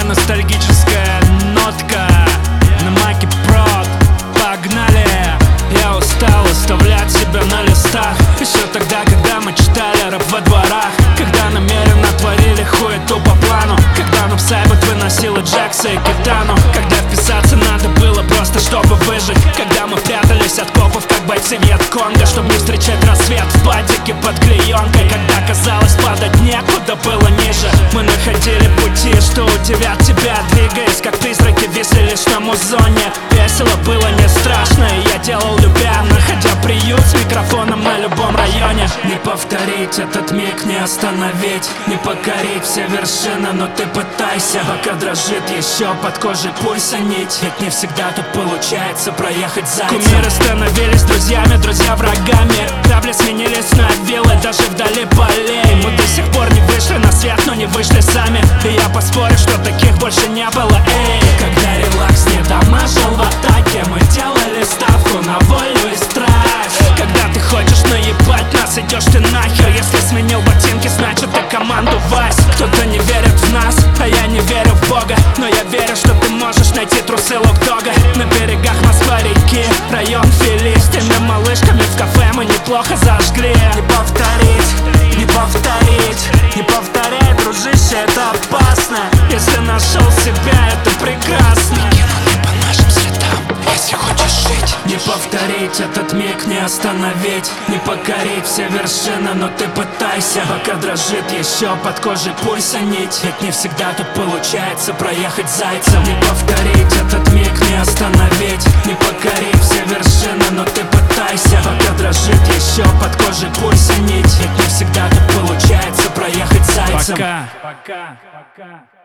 ностальгическая нотка на Маке Прод. Погнали! Я устал оставлять себя на листах. Еще тогда, когда мы читали рэп во дворах, когда намеренно творили хуету по плану, когда нам сайбот выносила Джекса и Китану, когда вписаться надо было просто, чтобы выжить, когда мы прятались от копов, как бойцы Вьетконга, чтобы не встречать рассвет в падике под клеенкой, когда казалось падать некуда было ниже. Мы находили пути, что удивят тебя, двигаясь как призраки, висели лишь на музоне. Весело было, не страшно, и я делал любя, находя приют с микрофоном на любом районе. Не повторить этот миг, не остановить, не покорить все вершины, но ты пытайся, пока дрожит еще под кожей пульса нить. Ведь не всегда тут получается проехать зайцем. Кумиры становились друзьями, друзья врагами. Грабли сменились на виллы, даже вдали полей. Мы до сих пор не вышли на свет, но не вышли сами. И я поспорю, что таких больше не было. Эй, когда релакс не дамажил в атаке, мы делали ставку на волю и страсть. Когда ты хочешь наебать нас, идешь ты нахер. Если сменил ботинки, значит ты команду Вась. Кто-то не верит в нас, а я не верю в Бога, но я верю, что ты можешь найти трусы Лок-Дога. На берегах Москва-реки, район Филистина, малышками в кафе мы неплохо зажгли. Не повторить, не повторить, не повторяй, дружище, это опасно. Если нашел себя, это прекрасно. Кинули по нашим следам, если хочешь жить. Не повторить этот миг, не остановить, не покорить все вершины, но ты пытайся, пока дрожит еще под кожей пульса нить. Ведь не всегда тут получается проехать зайцем. Не повторить этот миг, не остановить, не покорить все вершины, но ты пытайся, пока дрожит еще под кожей пульса нить. Ведь не всегда тут получается проехать зайцем. Пока.